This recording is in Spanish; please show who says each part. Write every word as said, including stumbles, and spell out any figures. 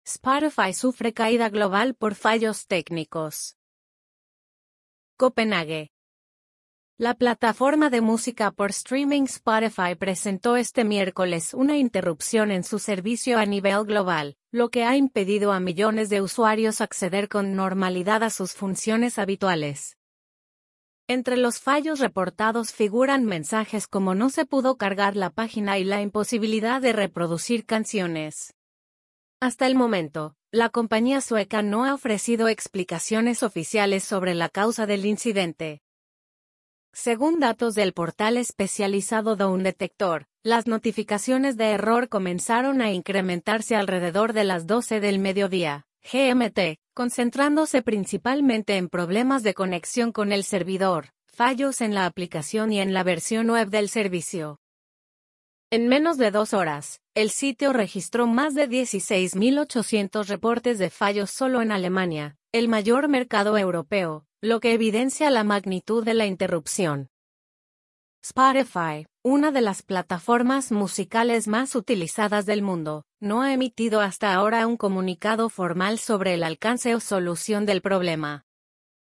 Speaker 1: Spotify sufre caída global por fallos técnicos. Copenhague. La plataforma de música por streaming Spotify presentó este miércoles una interrupción en su servicio a nivel global, lo que ha impedido a millones de usuarios acceder con normalidad a sus funciones habituales. Entre los fallos reportados figuran mensajes como no se pudo cargar la página y la imposibilidad de reproducir canciones. Hasta el momento, la compañía sueca no ha ofrecido explicaciones oficiales sobre la causa del incidente. Según datos del portal especializado Down Detector, las notificaciones de error comenzaron a incrementarse alrededor de las doce del mediodía, G M T, concentrándose principalmente en problemas de conexión con el servidor, fallos en la aplicación y en la versión web del servicio. En menos de dos horas, el sitio registró más de dieciséis mil ochocientos reportes de fallos solo en Alemania, el mayor mercado europeo, lo que evidencia la magnitud de la interrupción. Spotify, una de las plataformas musicales más utilizadas del mundo, no ha emitido hasta ahora un comunicado formal sobre el alcance o solución del problema.